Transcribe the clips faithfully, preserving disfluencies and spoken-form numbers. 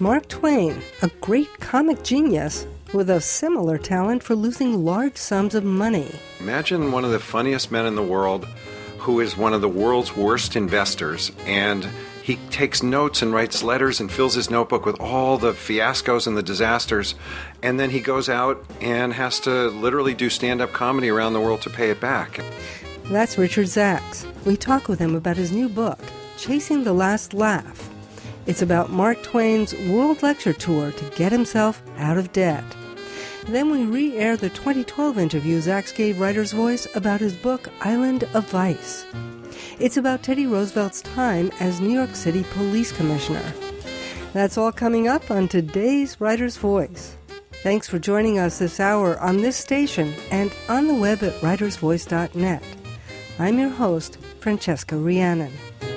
Mark Twain, a great comic genius with a similar talent for losing large sums of money. Imagine one of the funniest men in the world who is one of the world's worst investors, and he takes notes and writes letters and fills his notebook with all the fiascos and the disasters, and then he goes out and has to literally do stand-up comedy around the world to pay it back. That's Richard Zacks. We talk with him about his new book, Chasing the Last Laugh. It's about Mark Twain's world lecture tour to get himself out of debt. Then we re-air the twenty twelve interview Zacks gave Writer's Voice about his book, Island of Vice. It's about Teddy Roosevelt's time as New York City Police Commissioner. That's all coming up on today's Writer's Voice. Thanks for joining us this hour on this station and on the web at writers voice dot net. I'm your host, Francesca Rhiannon.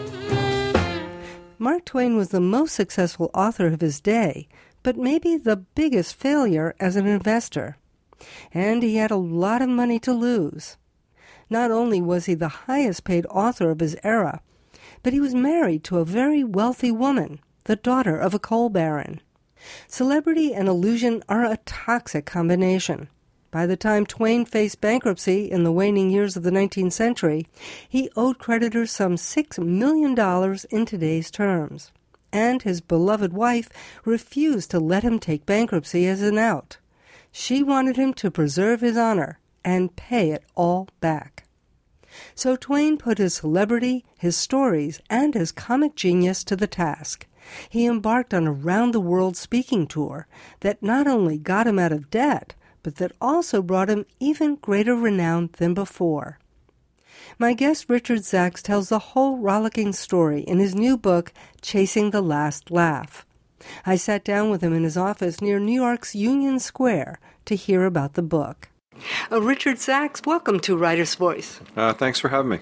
Mark Twain was the most successful author of his day, but maybe the biggest failure as an investor. And he had a lot of money to lose. Not only was he the highest-paid author of his era, but he was married to a very wealthy woman, the daughter of a coal baron. Celebrity and illusion are a toxic combination. By the time Twain faced bankruptcy in the waning years of the nineteenth century, he owed creditors some six million dollars in today's terms. And his beloved wife refused to let him take bankruptcy as an out. She wanted him to preserve his honor and pay it all back. So Twain put his celebrity, his stories, and his comic genius to the task. He embarked on a round-the-world speaking tour that not only got him out of debt, but that also brought him even greater renown than before. My guest Richard Zacks tells the whole rollicking story in his new book, Chasing the Last Laugh. I sat down with him in his office near New York's Union Square to hear about the book. Uh, Richard Zacks, welcome to Writer's Voice. Uh, thanks for having me.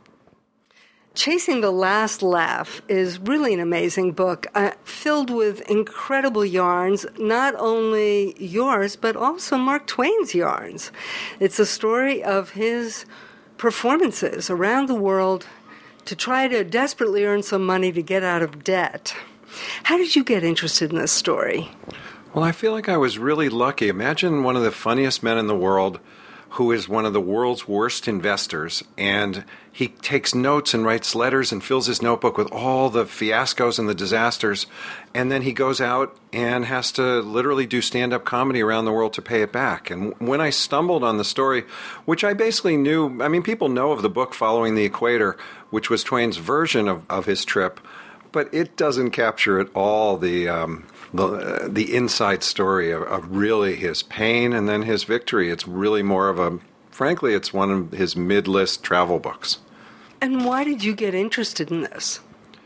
Chasing the Last Laugh is really an amazing book, uh, filled with incredible yarns, not only yours, but also Mark Twain's yarns. It's a story of his performances around the world to try to desperately earn some money to get out of debt. How did you get interested in this story? Well, I feel like I was really lucky. Imagine one of the funniest men in the world who is one of the world's worst investors, and he takes notes and writes letters and fills his notebook with all the fiascos and the disasters, and then he goes out and has to literally do stand-up comedy around the world to pay it back. And when I stumbled on the story, which I basically knew, I mean, people know of the book Following the Equator, which was Twain's version of, of his trip, but it doesn't capture at all the um, the, uh, the inside story of, of really his pain and then his victory. It's really more of a, frankly, it's one of his mid-list travel books. And why did you get interested in this?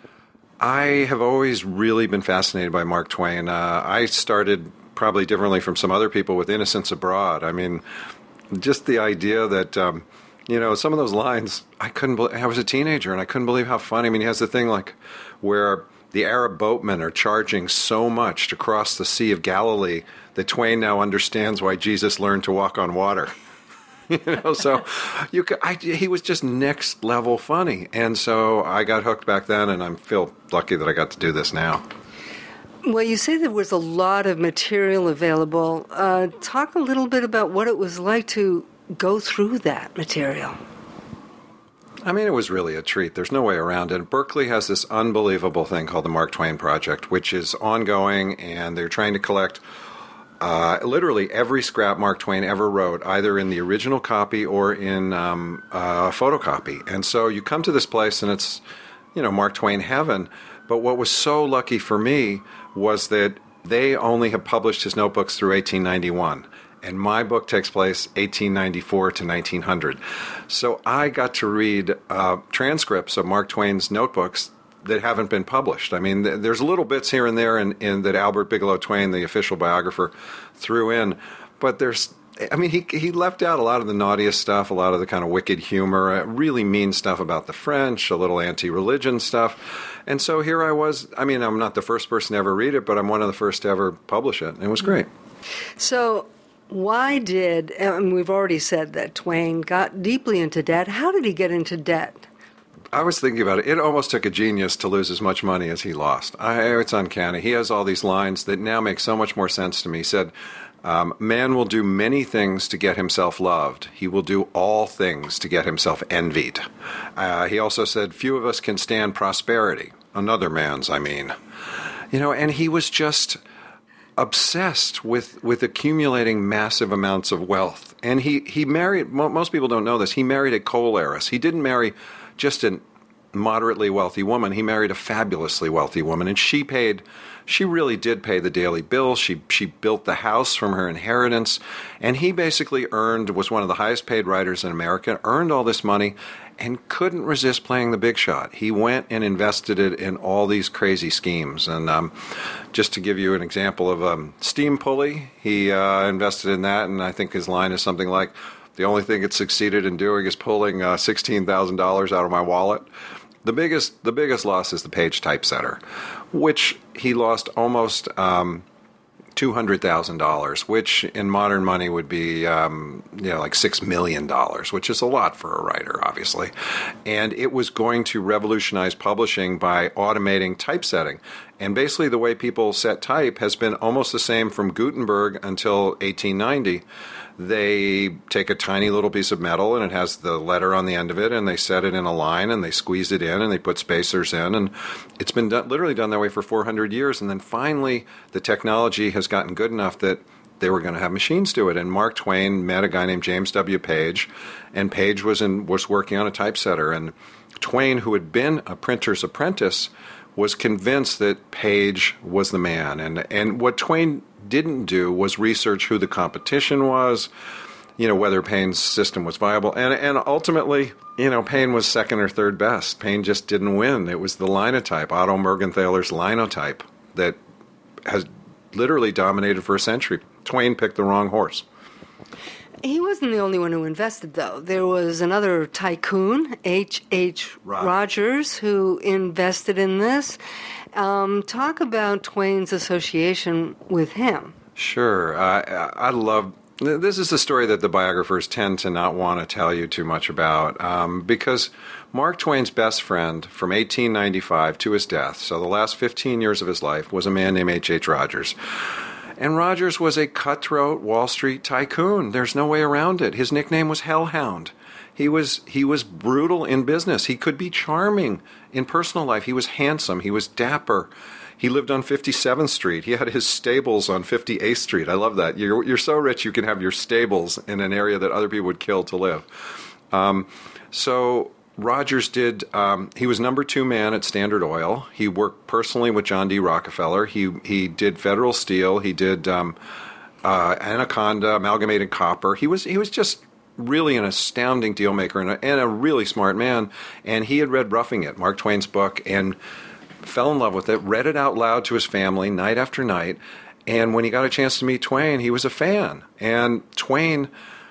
I have always really been fascinated by Mark Twain. Uh, I started probably differently from some other people with Innocents Abroad. I mean, just the idea that, um, you know, some of those lines, I couldn't believe, I was a teenager and I couldn't believe how funny. I mean, he has the thing like where the Arab boatmen are charging so much to cross the Sea of Galilee that Twain now understands why Jesus learned to walk on water. You know, so you could, I, he was just next level funny. And so I got hooked back then, and I feel lucky that I got to do this now. Well, you say there was a lot of material available. Uh, talk a little bit about what it was like to go through that material. I mean, it was really a treat. There's no way around it. Berkeley has this unbelievable thing called the Mark Twain Project, which is ongoing, and they're trying to collect uh, literally every scrap Mark Twain ever wrote, either in the original copy or in um, a photocopy. And so you come to this place, and it's, you know, Mark Twain heaven. But what was so lucky for me was that they only have published his notebooks through eighteen ninety-one. And my book takes place eighteen ninety-four to nineteen hundred. So I got to read uh, transcripts of Mark Twain's notebooks that haven't been published. I mean, th- there's little bits here and there in, in that Albert Bigelow Twain, the official biographer, threw in. But there's, I mean, he he left out a lot of the naughtiest stuff, a lot of the kind of wicked humor, uh, really mean stuff about the French, a little anti-religion stuff. And so here I was. I mean, I'm not the first person to ever read it, but I'm one of the first to ever publish it. And it was great. So why did, and we've already said that Twain got deeply into debt. How did he get into debt? I was thinking about it. It almost took a genius to lose as much money as he lost. I, it's uncanny. He has all these lines that now make so much more sense to me. He said, um, man will do many things to get himself loved. He will do all things to get himself envied. Uh, he also said, few of us can stand prosperity. Another man's, I mean. You know, and he was just obsessed with, with accumulating massive amounts of wealth. And he, he married, most people don't know this, he married a coal heiress. He didn't marry just a moderately wealthy woman. He married a fabulously wealthy woman, and she paid, she really did pay the daily bills. She she built the house from her inheritance, and he basically earned, was one of the highest paid writers in America, earned all this money, and couldn't resist playing the big shot. He went and invested it in all these crazy schemes. And um, just to give you an example of um, steam pulley, he uh, invested in that, and I think his line is something like, the only thing it succeeded in doing is pulling uh, sixteen thousand dollars out of my wallet. The biggest the biggest loss is the Page typesetter, which he lost almost um, two hundred thousand dollars, which in modern money would be um, you know like six million dollars, which is a lot for a writer, obviously. And it was going to revolutionize publishing by automating typesetting. And basically the way people set type has been almost the same from Gutenberg until eighteen ninety. They take a tiny little piece of metal, and it has the letter on the end of it, and they set it in a line, and they squeeze it in, and they put spacers in, and it's been done, literally done that way for four hundred years. And then finally, the technology has gotten good enough that they were going to have machines do it. And Mark Twain met a guy named James W. Page, and Page was in was working on a typesetter. And Twain, who had been a printer's apprentice, was convinced that Page was the man. And and what Twain didn't do was research who the competition was, you know, whether Payne's system was viable. And and ultimately, you know, Payne was second or third best. Payne just didn't win. It was the linotype, Otto Mergenthaler's linotype, that has literally dominated for a century. Twain picked the wrong horse. He wasn't the only one who invested, though. There was another tycoon, H H. Rogers, who invested in this. Um, talk about Twain's association with him. Sure. Uh, I love... This is the story that the biographers tend to not want to tell you too much about, um, because Mark Twain's best friend from eighteen ninety-five to his death, so the last fifteen years of his life, was a man named H H. Rogers. And Rogers was a cutthroat Wall Street tycoon. There's no way around it. His nickname was Hellhound. He was he was brutal in business. He could be charming in personal life. He was handsome. He was dapper. He lived on fifty-seventh Street. He had his stables on fifty-eighth Street. I love that. You're you're so rich you can have your stables in an area that other people would kill to live. Um, so Rogers did. Um, he was number two man at Standard Oil. He worked personally with John D. Rockefeller. He he did Federal Steel. He did um, uh, Anaconda, Amalgamated Copper. He was he was just really an astounding deal maker and a, and a really smart man. And he had read Roughing It, Mark Twain's book, and fell in love with it, read it out loud to his family night after night. And when he got a chance to meet Twain, he was a fan. And Twain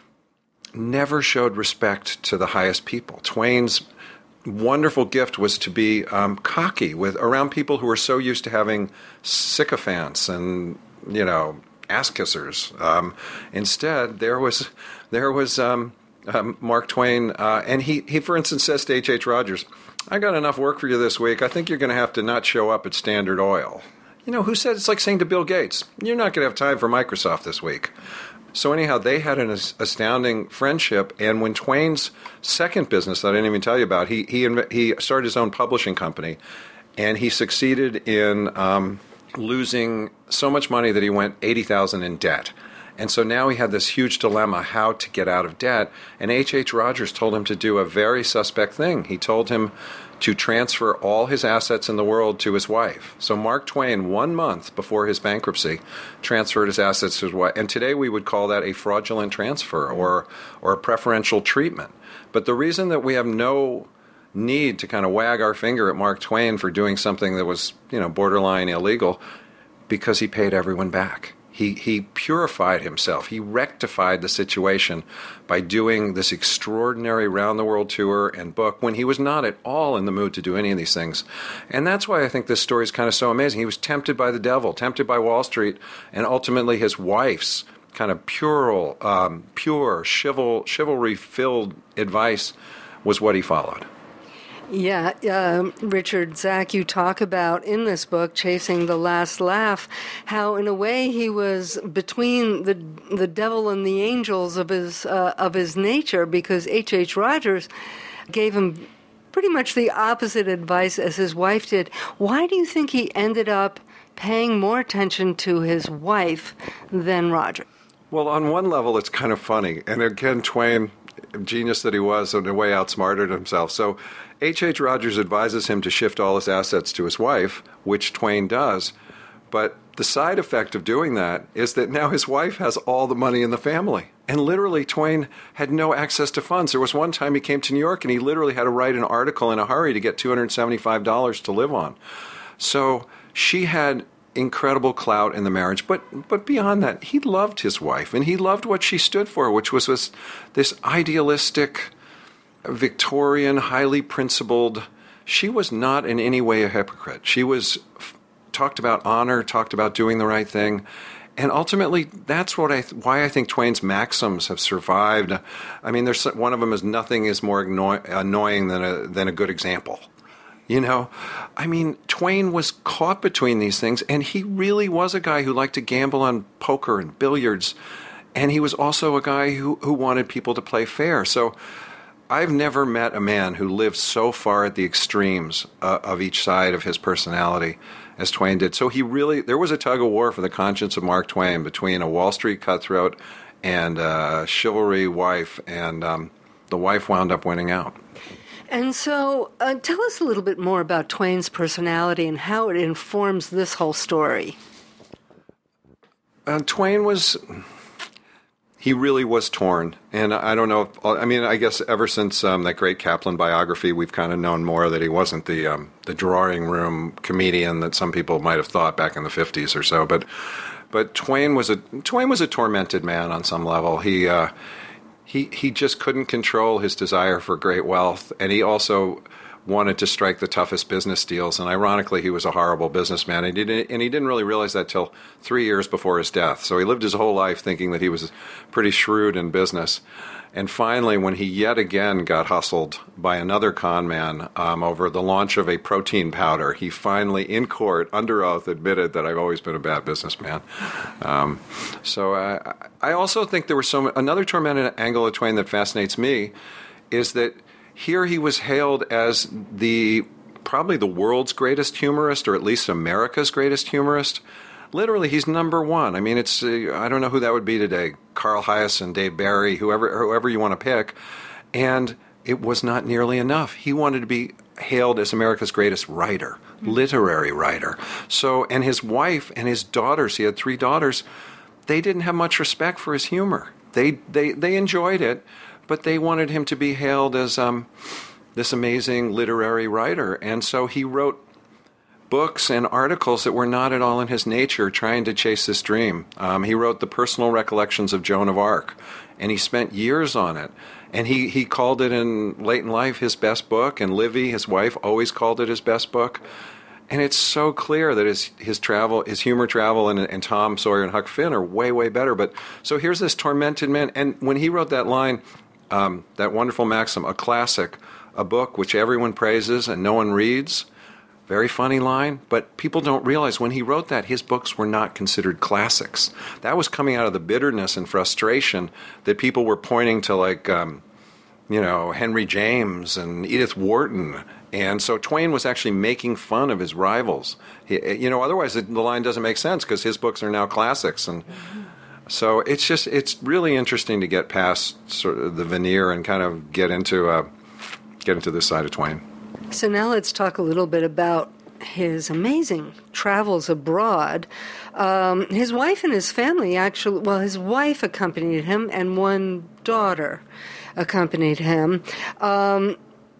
never showed respect to the highest people. Twain's wonderful gift was to be um, cocky with around people who were so used to having sycophants and, you know, ass-kissers. Um, instead, there was there was um, um, Mark Twain, uh, and he, he, for instance, says to H H. Rogers, I got enough work for you this week. I think you're going to have to not show up at Standard Oil. You know, who said it's like saying to Bill Gates, you're not going to have time for Microsoft this week. So anyhow, they had an astounding friendship. And when Twain's second business that I didn't even tell you about, he he he started his own publishing company, and he succeeded in um, losing so much money that he went eighty thousand dollars in debt. And so now he had this huge dilemma, how to get out of debt. And H H. Rogers told him to do a very suspect thing. He told him to transfer all his assets in the world to his wife. So Mark Twain, one month before his bankruptcy, transferred his assets to his wife. And today we would call that a fraudulent transfer or or a preferential treatment. But the reason that we have no need to kind of wag our finger at Mark Twain for doing something that was, you know, borderline illegal, because he paid everyone back. He he purified himself. He rectified the situation by doing this extraordinary round-the-world tour and book when he was not at all in the mood to do any of these things. And that's why I think this story is kind of so amazing. He was tempted by the devil, tempted by Wall Street, and ultimately his wife's kind of pure, um, pure chival, chivalry-filled advice was what he followed. Yeah, uh, Richard, Zach, you talk about in this book, Chasing the Last Laugh, how in a way he was between the the devil and the angels of his uh, of his nature, because H H. Rogers gave him pretty much the opposite advice as his wife did. Why do you think he ended up paying more attention to his wife than Roger? Well, on one level, it's kind of funny. And again, Twain, genius that he was, in a way outsmarted himself. So H H. Rogers advises him to shift all his assets to his wife, which Twain does. But the side effect of doing that is that now his wife has all the money in the family. And literally, Twain had no access to funds. There was one time he came to New York and he literally had to write an article in a hurry to get two hundred seventy-five dollars to live on. So she had incredible clout in the marriage, but but beyond that, he loved his wife, and he loved what she stood for, which was this, this idealistic, Victorian, highly principled. She was not in any way a hypocrite. She was talked about honor, talked about doing the right thing, and ultimately, that's what I why I think Twain's maxims have survived. I mean, there's one of them is nothing is more annoy, annoying than a than a good example. You know, I mean, Twain was caught between these things, and he really was a guy who liked to gamble on poker and billiards, and he was also a guy who, who wanted people to play fair. So I've never met a man who lived so far at the extremes uh, of each side of his personality as Twain did. So he really, there was a tug of war for the conscience of Mark Twain between a Wall Street cutthroat and a chivalry wife, and um, the wife wound up winning out. And so uh, tell us a little bit more about Twain's personality and how it informs this whole story. Uh, Twain was, he really was torn. And I don't know, if, I mean, I guess ever since um, that great Kaplan biography, we've kind of known more that he wasn't the um, the drawing room comedian that some people might have thought back in the fifties or so. But but Twain was a Twain was a tormented man on some level. He uh, He he just couldn't control his desire for great wealth, and he also wanted to strike the toughest business deals. And ironically, he was a horrible businessman, and he didn't, and he didn't really realize that till three years before his death. So he lived his whole life thinking that he was pretty shrewd in business. And finally, when he yet again got hustled by another con man um, over the launch of a protein powder, he finally, in court, under oath, admitted that I've always been a bad businessman. Um, so I, I also think there was so another tormented angle of Twain that fascinates me is that here he was hailed as the probably the world's greatest humorist, or at least America's greatest humorist. Literally, he's number one. I mean, it's uh, I don't know who that would be today. Carl Hyacin, Dave Barry, whoever whoever you want to pick. And it was not nearly enough. He wanted to be hailed as America's greatest writer, literary writer. So, and his wife and his daughters, he had three daughters, they didn't have much respect for his humor. They they they enjoyed it, but they wanted him to be hailed as um, this amazing literary writer. And so he wrote books and articles that were not at all in his nature, trying to chase this dream. Um, he wrote The Personal Recollections of Joan of Arc, and he spent years on it. And he, he called it in late in life his best book, and Livy, his wife, always called it his best book. And it's so clear that his his travel, his humor travel, and, and Tom Sawyer and Huck Finn are way, way better. But so here's this tormented man, and when he wrote that line, um, that wonderful maxim, a classic, a book which everyone praises and no one reads. Very funny line, but people don't realize when he wrote that, his books were not considered classics. That was coming out of the bitterness and frustration that people were pointing to, like, um, you know, Henry James and Edith Wharton. And so Twain was actually making fun of his rivals. He, you know, otherwise the line doesn't make sense because his books are now classics. And so it's just, it's really interesting to get past sort of the veneer and kind of get into, uh, get into this side of Twain. So now let's talk a little bit about his amazing travels abroad. Um, his wife and his family actually, well, his wife accompanied him and one daughter accompanied him. Um,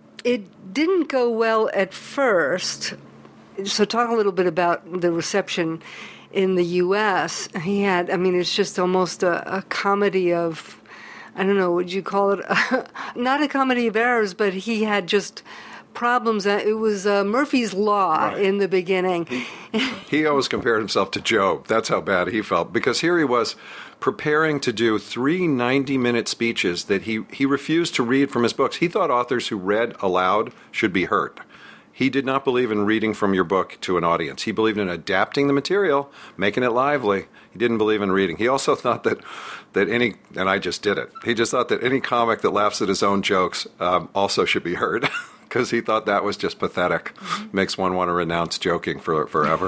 it didn't go well at first. So talk a little bit about the reception in the U S. He had, I mean, it's just almost a, a comedy of, I don't know, would you call it, a, not a comedy of errors, but he had just problems. It was uh, Murphy's Law Right. in the beginning. He, he always compared himself to Job. That's how bad he felt. Because here he was preparing to do three ninety-minute speeches that he, he refused to read from his books. He thought authors who read aloud should be hurt. He did not believe in reading from your book to an audience. He believed in adapting the material, making it lively. He didn't believe in reading. He also thought that, that any, and I just did it, he just thought that any comic that laughs at his own jokes um, also should be heard, because he thought that was just pathetic. Mm-hmm. Makes one want to renounce joking for forever.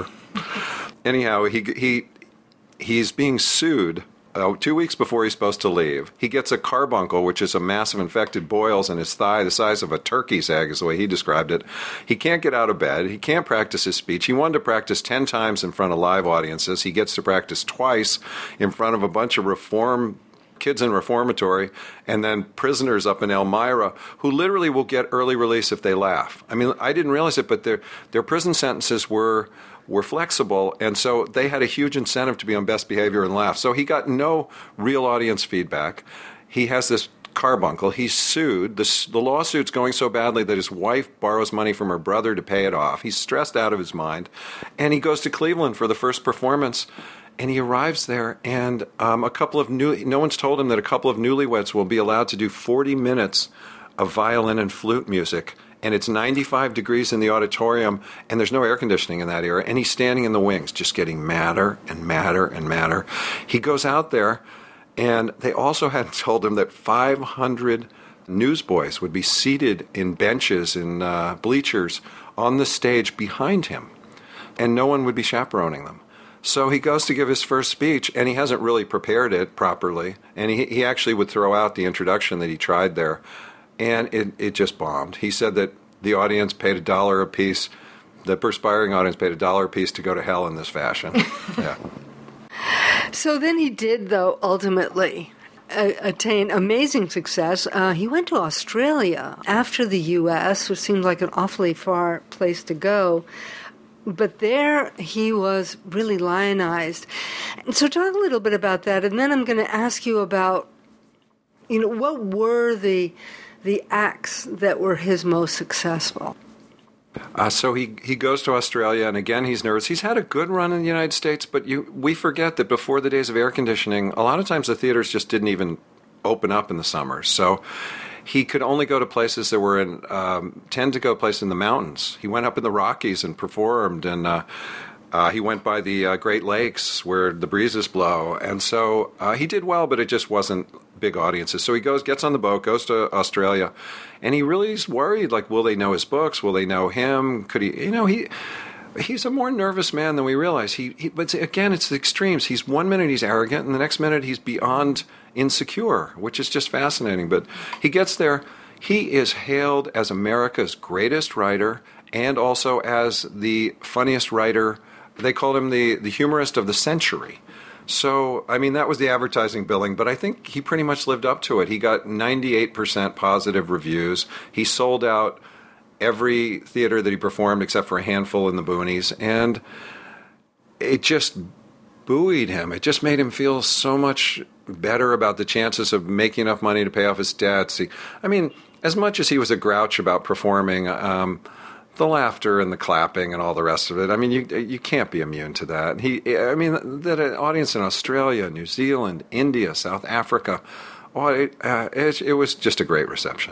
Anyhow, he he he's being sued Uh, two weeks before he's supposed to leave. He gets a carbuncle, which is a mass of infected boils in his thigh, the size of a turkey's egg, is the way he described it. He can't get out of bed. He can't practice his speech. He wanted to practice ten times in front of live audiences. He gets to practice twice in front of a bunch of reform kids in reformatory, and then prisoners up in Elmira who literally will get early release if they laugh. I mean, I didn't realize it, but their their prison sentences were were flexible, and so they had a huge incentive to be on best behavior and laugh. So he got no real audience feedback. He has this carbuncle. He's sued. The, the lawsuit's going so badly that his wife borrows money from her brother to pay it off. He's stressed out of his mind, and he goes to Cleveland for the first performance. And he arrives there, and um, a couple of new, no one's told him that a couple of newlyweds will be allowed to do forty minutes of violin and flute music. And it's ninety-five degrees in the auditorium, and there's no air conditioning in that area. And he's standing in the wings, just getting madder and madder and madder. He goes out there, and they also had told him that five hundred newsboys would be seated in benches and uh, bleachers on the stage behind him, and no one would be chaperoning them. So he goes to give his first speech, and he hasn't really prepared it properly. And he, he actually would throw out the introduction that he tried there, and it, it just bombed. He said that the audience paid a dollar a piece, the perspiring audience paid a dollar a piece to go to hell in this fashion. Yeah. So then he did, though, ultimately uh, attain amazing success. Uh, he went to Australia after the U S, which seemed like an awfully far place to go. But there he was really lionized. So talk a little bit about that, and then I'm going to ask you about, you know, what were the the acts that were his most successful? Uh, so he, he goes to Australia, and again he's nervous. He's had a good run in the United States, but you we forget that before the days of air conditioning, a lot of times the theaters just didn't even open up in the summer. So he could only go to places that were in, um, tend to go places in the mountains. He went up in the Rockies and performed, and uh, uh, he went by the uh, Great Lakes where the breezes blow. And so uh, he did well, but it just wasn't big audiences. So he goes, gets on the boat, goes to Australia, and he really is worried, like, will they know his books? Will they know him? Could he, you know, he... He's a more nervous man than we realize. He, he, but again, it's the extremes. He's one minute he's arrogant, and the next minute he's beyond insecure, which is just fascinating. But he gets there. He is hailed as America's greatest writer, and also as the funniest writer. They called him the, the humorist of the century. So, I mean, that was the advertising billing, but I think he pretty much lived up to it. He got ninety-eight percent positive reviews. He sold out every theater that he performed except for a handful in the boonies, and it just buoyed him. It just made him feel so much better about the chances of making enough money to pay off his debts. He, I mean, as much as he was a grouch about performing, um, the laughter and the clapping and all the rest of it, I mean, you you can't be immune to that. He, I mean, that an audience in Australia, New Zealand, India, South Africa, oh, it, uh, it, it was just a great reception.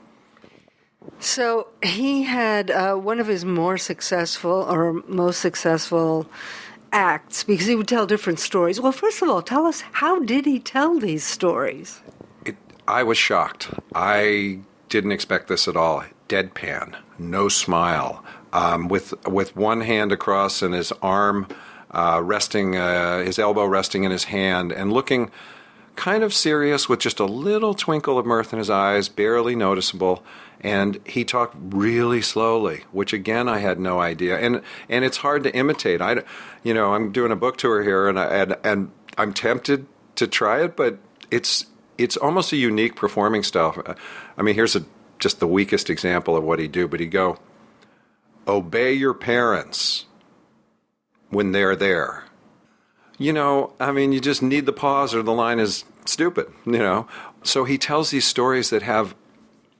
So he had uh, one of his more successful or most successful acts, because he would tell different stories. Well, first of all, tell us, how did he tell these stories? It, I was shocked. I didn't expect this at all. Deadpan, no smile, um, with with one hand across and his arm uh, resting, uh, his elbow resting in his hand, and looking kind of serious with just a little twinkle of mirth in his eyes, barely noticeable. And he talked really slowly, which again I had no idea, and and it's hard to imitate. I, you know, I'm doing a book tour here, and I, and and I'm tempted to try it, but it's it's almost a unique performing style. I mean, here's a just the weakest example of what he'd do, but he'd go, "Obey your parents when they're there." You know, I mean, you just need the pause, or the line is stupid. You know, so he tells these stories that have.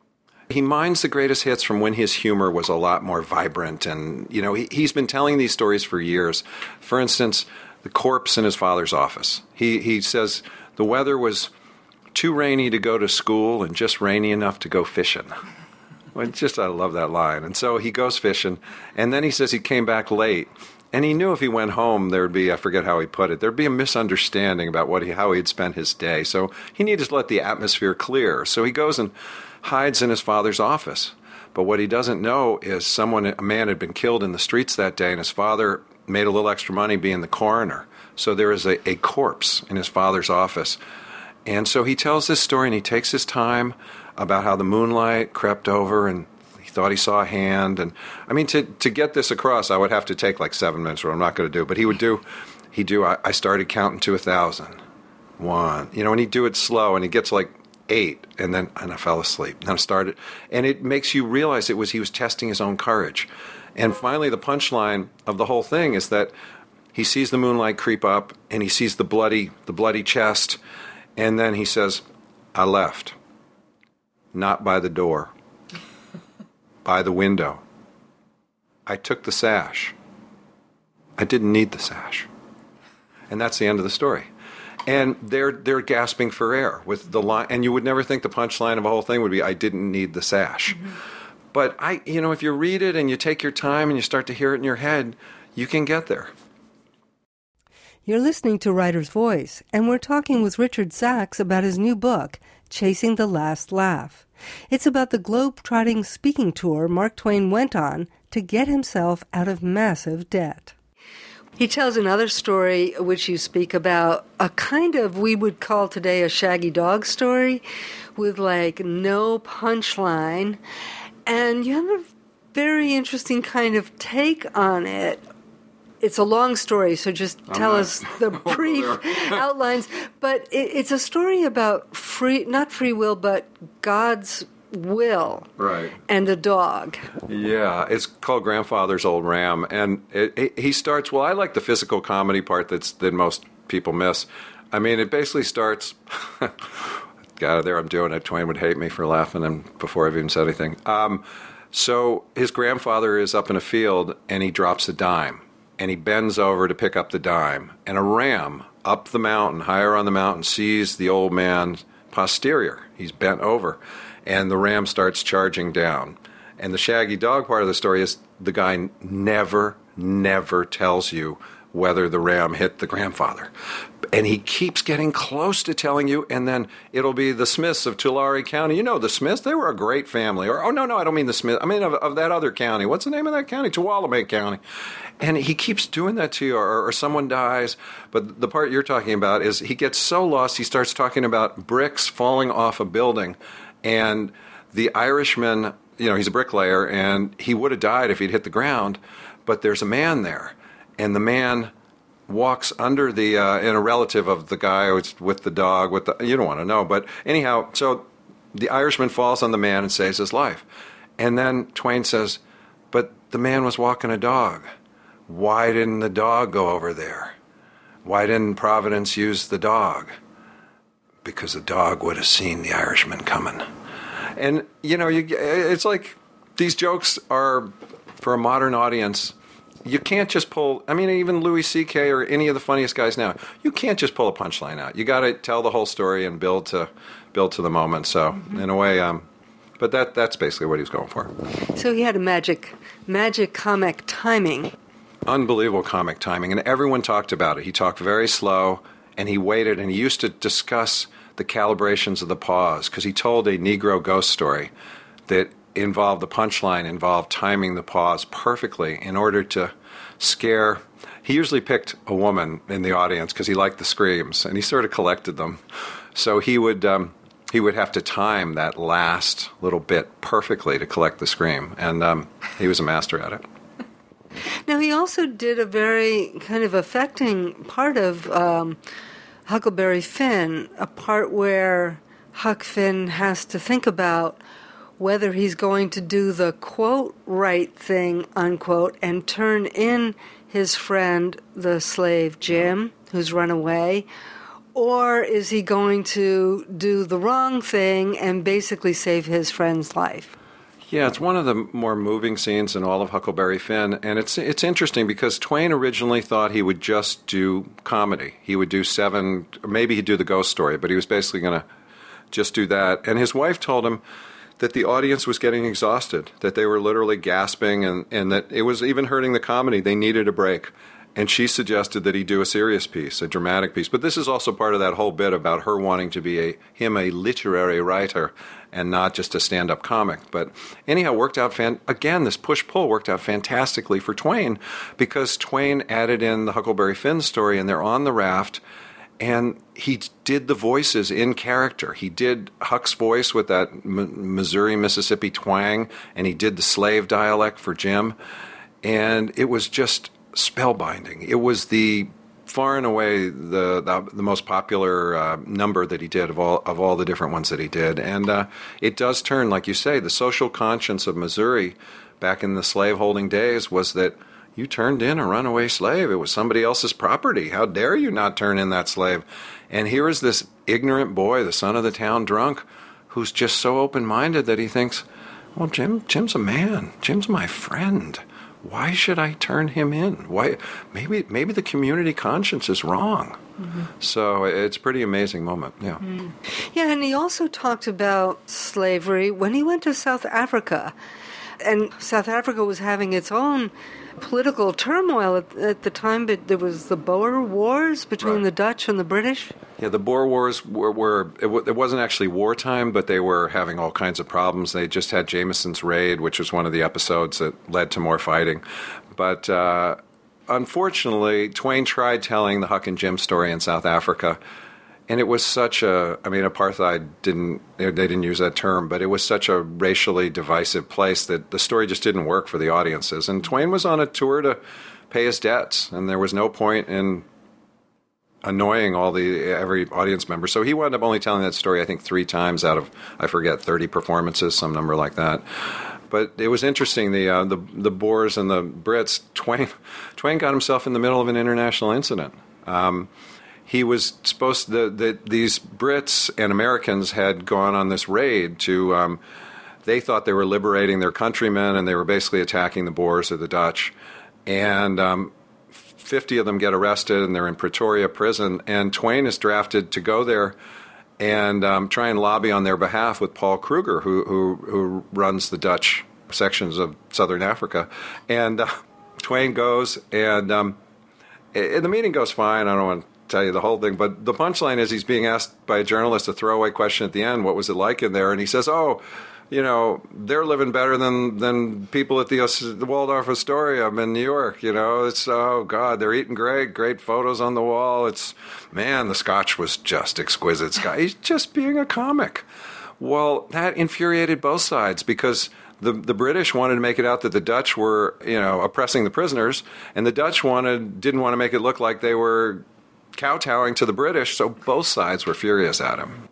He mines the greatest hits from when his humor was a lot more vibrant. And, you know, he, he's been telling these stories for years. For instance, the corpse in his father's office. He, he says the weather was too rainy to go to school and just rainy enough to go fishing. Well, just, I love that line. And so he goes fishing, and then he says he came back late, and he knew if he went home, there would be, I forget how he put it, there'd be a misunderstanding about what he, how he'd spent his day. So he needed to let the atmosphere clear. So he goes and hides in his father's office. But what he doesn't know is someone, a man had been killed in the streets that day, and his father made a little extra money being the coroner. So there is a, a corpse in his father's office. And so he tells this story, and he takes his time about how the moonlight crept over, and he thought he saw a hand. And I mean, to to get this across, I would have to take like seven minutes, which I'm not going to do. But he would do, he'd do, I, I started counting to a thousand. One. You know, and he'd do it slow, and he gets like eight, and then and I fell asleep. Then I started, and it makes you realize it was he was testing his own courage. And finally, the punchline of the whole thing is that he sees the moonlight creep up, and he sees the bloody the bloody chest, and then he says, I left. Not by the door. By the window. I took the sash. I didn't need the sash. And that's the end of the story. And they're they're gasping for air with the line, and you would never think the punchline of the whole thing would be, I didn't need the sash. Mm-hmm. But I you know, if you read it and you take your time and you start to hear it in your head, you can get there. You're listening to Writer's Voice, and we're talking with Richard Zacks about his new book, Chasing the Last Laugh. It's about the globe-trotting speaking tour Mark Twain went on to get himself out of massive debt. He tells another story which you speak about, a kind of, we would call today a Shaggy Dog story, with like no punchline. And you have a very interesting kind of take on it. It's a long story, so just tell us the brief outlines. But it, it's a story about free, not free will, but God's will, right, and a dog. Yeah, it's called Grandfather's Old Ram, and it, it, he starts. Well, I like the physical comedy part that's that most people miss. I mean, it basically starts. God, there I'm doing it. Twain would hate me for laughing, and before I've even said anything. Um, so his grandfather is up in a field, and he drops a dime. And he bends over to pick up the dime. And a ram up the mountain, higher on the mountain, sees the old man's posterior. He's bent over. And the ram starts charging down. And the Shaggy Dog part of the story is the guy never, never tells you whether the ram hit the grandfather. And he keeps getting close to telling you, and then it'll be the Smiths of Tulare County. You know the Smiths, they were a great family. Or, oh, no, no, I don't mean the Smiths. I mean of, of that other county. What's the name of that county? Tuolumne County. And he keeps doing that to you, or, or someone dies. But the part you're talking about is he gets so lost, he starts talking about bricks falling off a building. And the Irishman, you know, he's a bricklayer, and he would have died if he'd hit the ground. But there's a man there. And the man walks under the, uh, in a relative of the guy who's with the dog, with the, you don't want to know. But anyhow, so the Irishman falls on the man and saves his life. And then Twain says, but the man was walking a dog. Why didn't the dog go over there? Why didn't Providence use the dog? Because the dog would have seen the Irishman coming. And, you know, you, it's like these jokes are, for a modern audience, you can't just pull, I mean, even Louis C K or any of the funniest guys now, you can't just pull a punchline out. You got to tell the whole story and build to build to the moment. So, mm-hmm. in a way, um, but that that's basically what he was going for. So he had a magic, magic comic timing. Unbelievable comic timing, and everyone talked about it. He talked very slow, and he waited, and he used to discuss the calibrations of the pause, because he told a Negro ghost story that involved the punchline, involved timing the pause perfectly in order to scare. He usually picked a woman in the audience because he liked the screams, and he sort of collected them. So he would um, he would have to time that last little bit perfectly to collect the scream, and um, he was a master at it. Now, he also did a very kind of affecting part of um, Huckleberry Finn, a part where Huck Finn has to think about whether he's going to do the, quote, right thing, unquote, and turn in his friend, the slave Jim, who's run away, or is he going to do the wrong thing and basically save his friend's life? Yeah, it's one of the more moving scenes in all of Huckleberry Finn, and it's it's interesting because Twain originally thought he would just do comedy. He would do seven, or maybe he'd do the ghost story, but he was basically going to just do that. And his wife told him that the audience was getting exhausted, that they were literally gasping, and, and that it was even hurting the comedy. They needed a break. And she suggested that he do a serious piece, a dramatic piece. But this is also part of that whole bit about her wanting to be a him a literary writer and not just a stand-up comic. But anyhow, worked out fan- again, this push-pull worked out fantastically for Twain because Twain added in the Huckleberry Finn story, and they're on the raft, and he did the voices in character. He did Huck's voice with that M- Missouri, Mississippi twang, and he did the slave dialect for Jim. And it was just spellbinding. It was the far and away the the, the most popular uh, number that he did of all of all the different ones that he did, and uh, it does turn, like you say, the social conscience of Missouri back in the slaveholding days was that you turned in a runaway slave. It was somebody else's property. How dare you not turn in that slave? And here is this ignorant boy, the son of the town drunk, who's just so open-minded that he thinks, well, Jim, Jim's a man. Jim's my friend. Why should I turn him in? Why? Maybe maybe the community conscience is wrong. Mm-hmm. So it's a pretty amazing moment, yeah. Mm. Yeah, and he also talked about slavery when he went to South Africa. And South Africa was having its own political turmoil at, at the time, but there was the Boer Wars between right. the Dutch and the British. Yeah, the Boer Wars were, were it, w- it wasn't actually wartime, but they were having all kinds of problems. They just had Jameson's Raid, which was one of the episodes that led to more fighting. But uh, unfortunately, Twain tried telling the Huck and Jim story in South Africa, and it was such a, I mean, apartheid didn't, they didn't use that term, but it was such a racially divisive place that the story just didn't work for the audiences. And Twain was on a tour to pay his debts, and there was no point in annoying all the every audience member. So he wound up only telling that story, I think, three times out of, I forget, thirty performances, some number like that. But it was interesting, the uh, the the Boers and the Brits, Twain, Twain got himself in the middle of an international incident. Um, he was supposed to, the, the, these Brits and Americans had gone on this raid to, um, they thought they were liberating their countrymen, and they were basically attacking the Boers or the Dutch. And um, fifty of them get arrested, and they're in Pretoria prison, and Twain is drafted to go there and um, try and lobby on their behalf with Paul Kruger, who who, who runs the Dutch sections of Southern Africa. And uh, Twain goes, and um, and the meeting goes fine. I don't want to tell you the whole thing, but the punchline is he's being asked by a journalist a throwaway question at the end, what was it like in there? And he says, oh, you know, they're living better than, than people at the, the Waldorf Astoria in New York. You know, it's, oh, God, they're eating great, great photos on the wall. It's, man, the scotch was just exquisite. Scotch. He's just being a comic. Well, that infuriated both sides because the the British wanted to make it out that the Dutch were, you know, oppressing the prisoners, and the Dutch wanted didn't want to make it look like they were kowtowing to the British, so both sides were furious at him.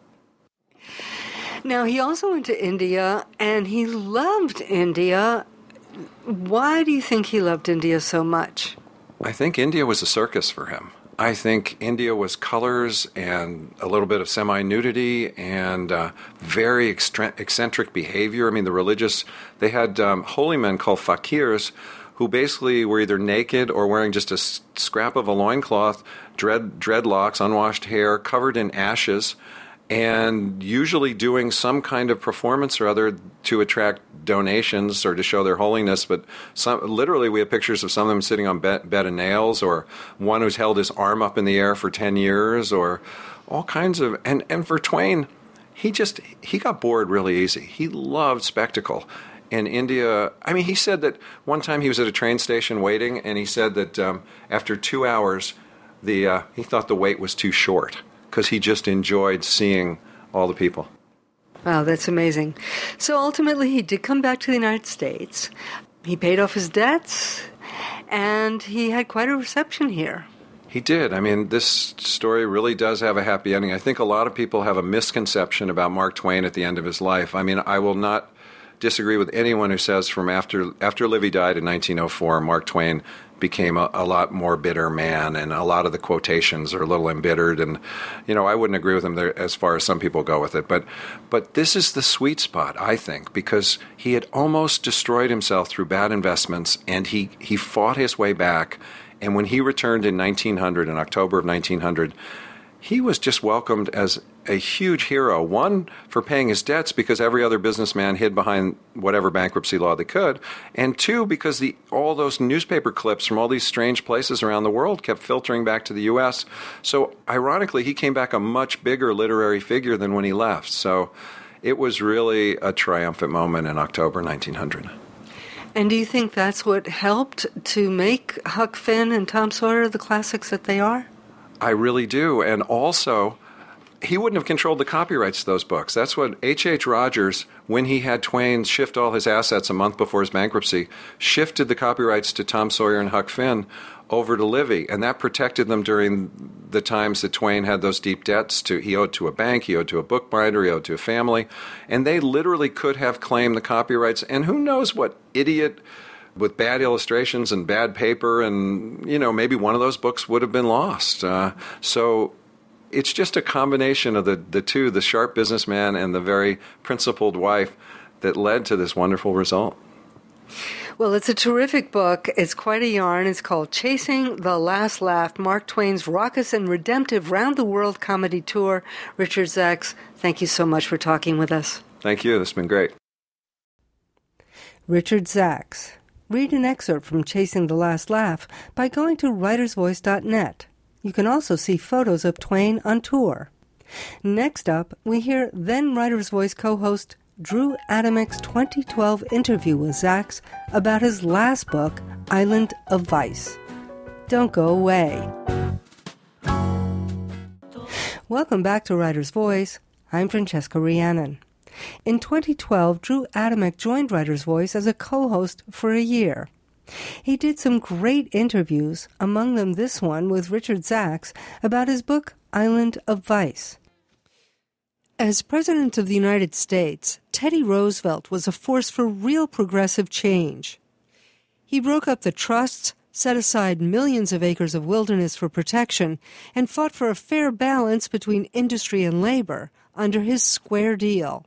Now, he also went to India, and he loved India. Why do you think he loved India so much? I think India was a circus for him. I think India was colors and a little bit of semi-nudity and uh, very eccentric behavior. I mean, the religious, they had um, holy men called fakirs who basically were either naked or wearing just a scrap of a loincloth, dread, dreadlocks, unwashed hair, covered in ashes, and usually doing some kind of performance or other to attract donations or to show their holiness. But some, literally we have pictures of some of them sitting on bed, bed of nails, or one who's held his arm up in the air for ten years, or all kinds of... And, and for Twain, he just, he got bored really easy. He loved spectacle. In India, I mean, he said that one time he was at a train station waiting, and he said that um, after two hours, the uh, he thought the wait was too short, because he just enjoyed seeing all the people. Wow, that's amazing. So ultimately, he did come back to the United States. He paid off his debts, and he had quite a reception here. He did. I mean, this story really does have a happy ending. I think a lot of people have a misconception about Mark Twain at the end of his life. I mean, I will not disagree with anyone who says from after after Livy died in nineteen oh four, Mark Twain became a, a lot more bitter man, and a lot of the quotations are a little embittered. And, you know, I wouldn't agree with him there as far as some people go with it. But, but this is the sweet spot, I think, because he had almost destroyed himself through bad investments, and he, he fought his way back. And when he returned in nineteen hundred, in October of nineteen hundred, he was just welcomed as a huge hero, one, for paying his debts because every other businessman hid behind whatever bankruptcy law they could, and two, because the all those newspaper clips from all these strange places around the world kept filtering back to the U S. So, ironically, he came back a much bigger literary figure than when he left. So, it was really a triumphant moment in October nineteen hundred. And do you think that's what helped to make Huck Finn and Tom Sawyer the classics that they are? I really do. And also, he wouldn't have controlled the copyrights to those books. That's what H H. Rogers, when he had Twain shift all his assets a month before his bankruptcy, shifted the copyrights to Tom Sawyer and Huck Finn over to Livy, and that protected them during the times that Twain had those deep debts. To he owed to a bank, he owed to a bookbinder, he owed to a family, and they literally could have claimed the copyrights. And who knows what idiot with bad illustrations and bad paper, and, you know, maybe one of those books would have been lost. Uh, so it's just a combination of the, the two, the sharp businessman and the very principled wife, that led to this wonderful result. Well, it's a terrific book. It's quite a yarn. It's called Chasing the Last Laugh, Mark Twain's raucous and redemptive round-the-world comedy tour. Richard Zacks, thank you so much for talking with us. Thank you. This has been great. Richard Zacks. Read an excerpt from Chasing the Last Laugh by going to writers voice dot net. You can also see photos of Twain on tour. Next up, we hear then Writer's Voice co-host Drew Adamak's twenty twelve interview with Zacks about his last book, Island of Vice. Don't go away. Welcome back to Writer's Voice. I'm Francesca Rhiannon. In twenty twelve, Drew Adamek joined Writer's Voice as a co-host for a year. He did some great interviews, among them this one with Richard Zacks about his book, Island of Vice. As President of the United States, Teddy Roosevelt was a force for real progressive change. He broke up the trusts, set aside millions of acres of wilderness for protection, and fought for a fair balance between industry and labor under his Square Deal.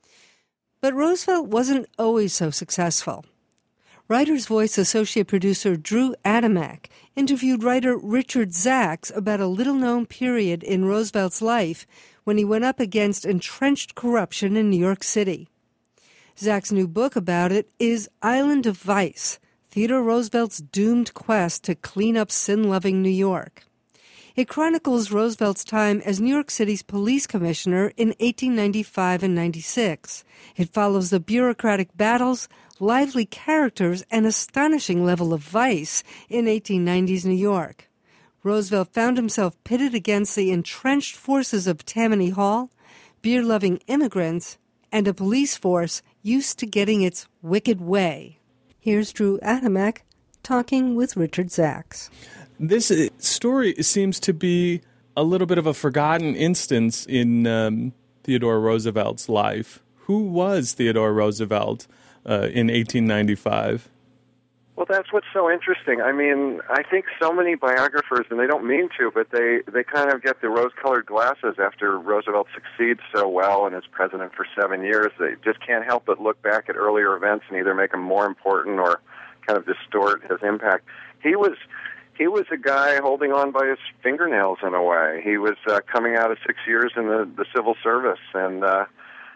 But Roosevelt wasn't always so successful. Writer's Voice associate producer Drew Adamek interviewed writer Richard Zacks about a little-known period in Roosevelt's life when he went up against entrenched corruption in New York City. Zacks' new book about it is Island of Vice, Theodore Roosevelt's doomed quest to clean up sin-loving New York. It chronicles Roosevelt's time as New York City's police commissioner in eighteen ninety-five and ninety-six. It follows the bureaucratic battles, lively characters, and astonishing level of vice in eighteen nineties New York. Roosevelt found himself pitted against the entrenched forces of Tammany Hall, beer-loving immigrants, and a police force used to getting its wicked way. Here's Drew Adamek talking with Richard Zacks. This story seems to be a little bit of a forgotten instance in um, Theodore Roosevelt's life. Who was Theodore Roosevelt uh, in eighteen ninety-five? Well, that's what's so interesting. I mean, I think so many biographers, and they don't mean to, but they, they kind of get the rose-colored glasses after Roosevelt succeeds so well and is president for seven years. They just can't help but look back at earlier events and either make them more important or kind of distort his impact. He was... He was a guy holding on by his fingernails in a way. He was uh, coming out of six years in the, the civil service, and uh,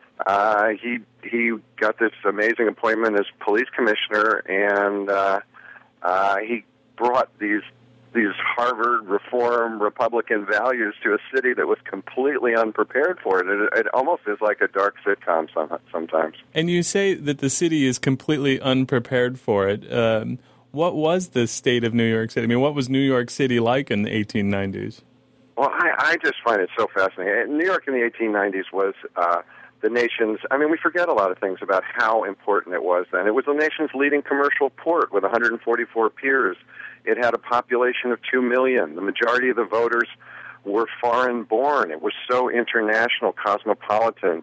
uh, he he got this amazing appointment as police commissioner, and uh, uh, he brought these these Harvard reform Republican values to a city that was completely unprepared for it. It, it almost is like a dark sitcom some, sometimes. And you say that the city is completely unprepared for it. Um, What was the state of New York City? I mean, what was New York City like in the eighteen nineties? Well, I, I just find it so fascinating. New York in the eighteen nineties was uh, the nation's, I mean, we forget a lot of things about how important it was then. It was the nation's leading commercial port with one hundred forty-four piers. It had a population of two million. The majority of the voters were foreign-born. It was so international, cosmopolitan.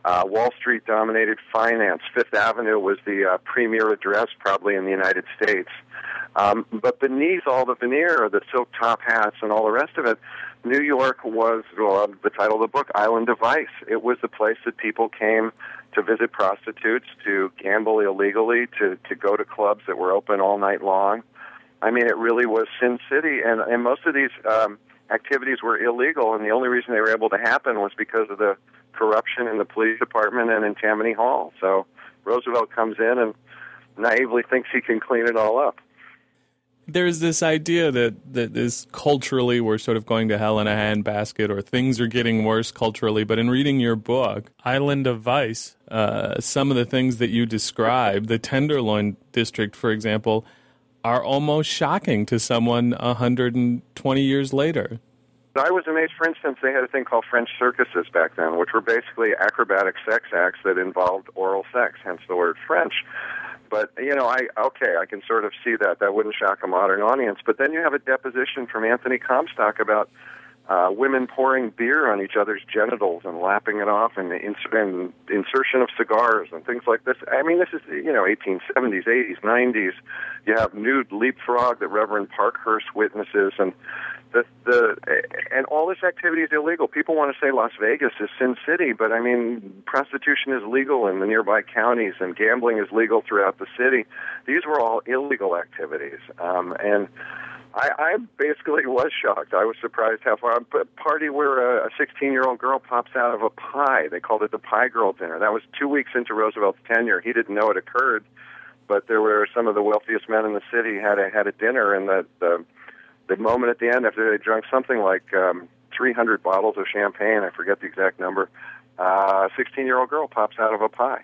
Uh, Wall Street dominated finance. Fifth Avenue was the uh, premier address probably in the United States. Um, but beneath all the veneer, the silk top hats and all the rest of it, New York was, well, the title of the book, Island of Vice. It was the place that people came to visit prostitutes, to gamble illegally, to, to go to clubs that were open all night long. I mean, it really was Sin City, and, and most of these um, activities were illegal, and the only reason they were able to happen was because of the corruption in the police department and in Tammany Hall. So Roosevelt comes in and naively thinks he can clean it all up. There's this idea that, that this culturally we're sort of going to hell in a handbasket, or things are getting worse culturally. But in reading your book, Island of Vice, uh, some of the things that you describe, the Tenderloin District, for example, are almost shocking to someone one hundred twenty years later. I was amazed, for instance, they had a thing called French circuses back then, which were basically acrobatic sex acts that involved oral sex, hence the word French. But, you know, I okay, I can sort of see that. That wouldn't shock a modern audience. But then you have a deposition from Anthony Comstock about uh, women pouring beer on each other's genitals and lapping it off, and, ins- and insertion of cigars and things like this. I mean, this is, you know, eighteen seventies, eighties, nineties. You have nude leapfrog that Reverend Parkhurst witnesses, and the the and all this activity is illegal. People want to say Las Vegas is Sin City, but I mean, prostitution is legal in the nearby counties, and gambling is legal throughout the city. These were all illegal activities, um, and I, I basically was shocked. I was surprised how far. A party where a sixteen-year-old girl pops out of a pie. They called it the Pie Girl Dinner. That was two weeks into Roosevelt's tenure. He didn't know it occurred, but there were some of the wealthiest men in the city had a, had a dinner, and the, the the moment at the end, after they drank something like um, three hundred bottles of champagne, I forget the exact number, uh, a sixteen-year-old girl pops out of a pie.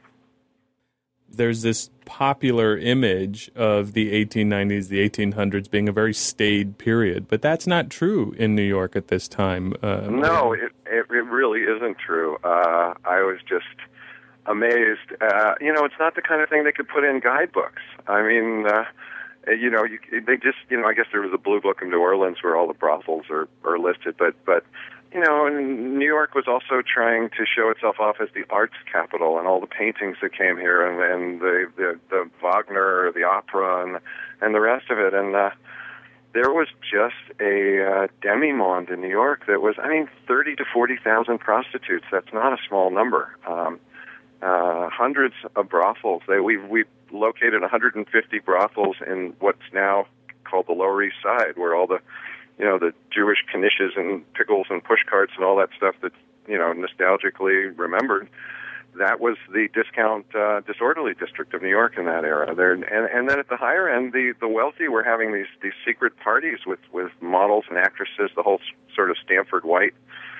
There's this popular image of the eighteen nineties, the eighteen hundreds being a very staid period, but that's not true in New York at this time. Uh, no, it, it it really isn't true. Uh, I was just amazed. Uh, you know, it's not the kind of thing they could put in guidebooks. I mean, uh, you know, you, they just, you know, I guess there was a Blue Book of New Orleans where all the brothels are, are listed, but, but, you know, and New York was also trying to show itself off as the arts capital, and all the paintings that came here, and, and the, the, the Wagner, the opera, and, and the rest of it, and, uh, there was just a uh, demi-monde in New York that was, I mean, thirty to forty thousand prostitutes. That's not a small number. Um, uh, hundreds of brothels. They, we've, we've located one hundred fifty brothels in what's now called the Lower East Side, where all the, you know, the Jewish knishes and pickles and push carts and all that stuff that's, you know, nostalgically remembered. That was the discount, uh, disorderly district of New York in that era. There, and, and then at the higher end, the, the wealthy were having these, these secret parties with, with models and actresses, the whole sort of Stanford White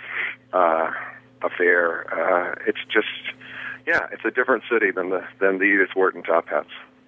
uh, affair. Uh, it's just, yeah, it's a different city than the than the Edith Wharton top hats.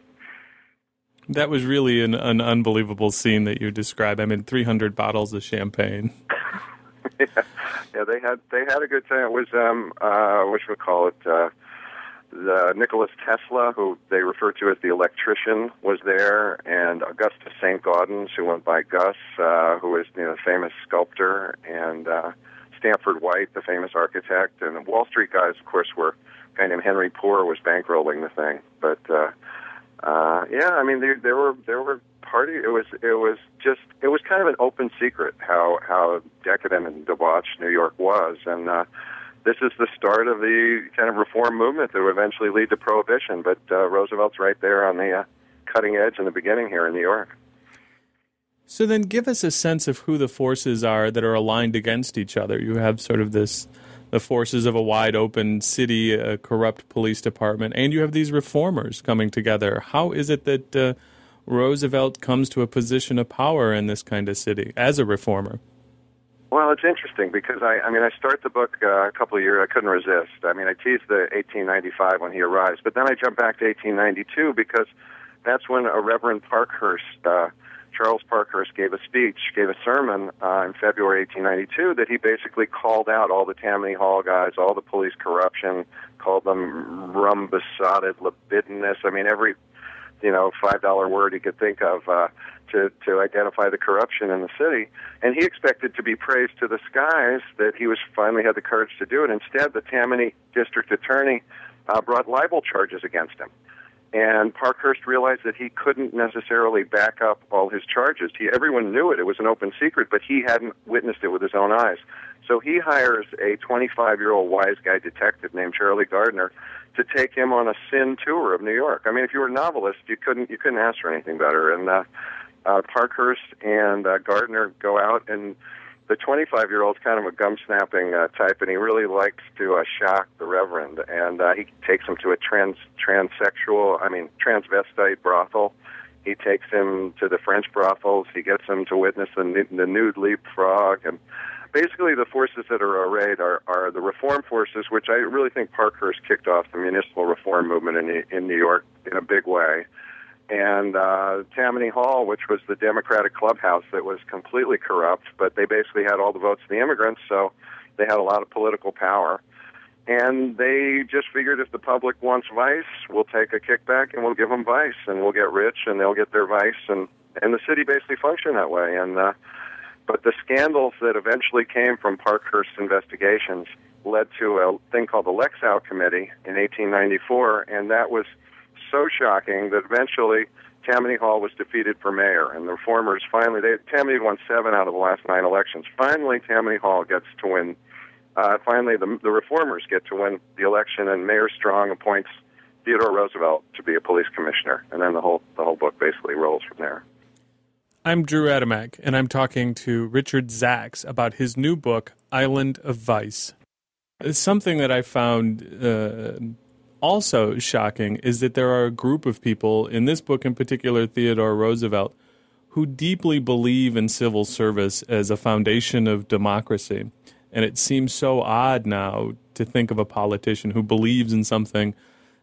That was really an, an unbelievable scene that you described. I mean, three hundred bottles of champagne. yeah. yeah, they had they had a good time. It was um uh what should we call it? Uh, the Nicholas Tesla, who they refer to as the electrician, was there, and Augustus Saint Gaudens, who went by Gus, uh, who was, you know, a famous sculptor, and uh, Stanford White, the famous architect, and the Wall Street guys, of course, were a guy named Henry Poor was bankrolling the thing. But uh, uh, yeah, I mean, there, there were there were party. It was it was just it was kind of an open secret how how decadent and debauched New York was, and uh, this is the start of the kind of reform movement that would eventually lead to prohibition. But uh, Roosevelt's right there on the uh, cutting edge in the beginning here in New York. So then give us a sense of who the forces are that are aligned against each other. You have sort of this, the forces of a wide open city, a corrupt police department, and you have these reformers coming together. How is it that uh, Roosevelt comes to a position of power in this kind of city as a reformer? Well, it's interesting because I, I mean, I start the book uh, a couple of years. I couldn't resist. I mean, I teased the eighteen ninety-five when he arrives, but then I jump back to eighteen ninety-two because that's when a Reverend Parkhurst, uh, Charles Parkhurst, gave a speech, gave a sermon uh, in February eighteen ninety-two that he basically called out all the Tammany Hall guys, all the police corruption, called them rum-besotted, libidinous. I mean, every, you know, five dollar word he could think of uh, to, to identify the corruption in the city. And he expected to be praised to the skies that he was finally had the courage to do it. Instead, the Tammany district attorney uh, brought libel charges against him. And Parkhurst realized that he couldn't necessarily back up all his charges. He, everyone knew it. It was an open secret, but he hadn't witnessed it with his own eyes. So he hires a twenty-five-year-old wise guy detective named Charlie Gardner to take him on a sin tour of New York. I mean, if you were a novelist, you couldn't you couldn't ask for anything better. And uh, uh, Parkhurst and uh, Gardner go out, and the twenty-five-year-old's kind of a gum-snapping uh, type, and he really likes to uh, shock the Reverend. And uh, he takes him to a trans transsexual, I mean, transvestite brothel. He takes him to the French brothels. He gets him to witness the, the nude leapfrog. And basically the forces that are arrayed are, are the reform forces, which I really think Parkhurst kicked off the municipal reform movement in, in New York in a big way. And uh, Tammany Hall, which was the Democratic clubhouse that was completely corrupt, but they basically had all the votes of the immigrants, so they had a lot of political power. And they just figured if the public wants vice, we'll take a kickback and we'll give them vice, and we'll get rich and they'll get their vice, and, and the city basically functioned that way. And uh, but the scandals that eventually came from Parkhurst's investigations led to a thing called the Lexow Committee in eighteen ninety-four, and that was so shocking that eventually Tammany Hall was defeated for mayor, and the reformers finally, they, Tammany won seven out of the last nine elections. Finally, Tammany Hall gets to win. Uh, finally, the, the reformers get to win the election, and Mayor Strong appoints Theodore Roosevelt to be a police commissioner, and then the whole the whole book basically rolls from there. I'm Drew Adamek, and I'm talking to Richard Zacks about his new book, Island of Vice. It's something that I found uh, also shocking is that there are a group of people, in this book in particular, Theodore Roosevelt, who deeply believe in civil service as a foundation of democracy. And it seems so odd now to think of a politician who believes in something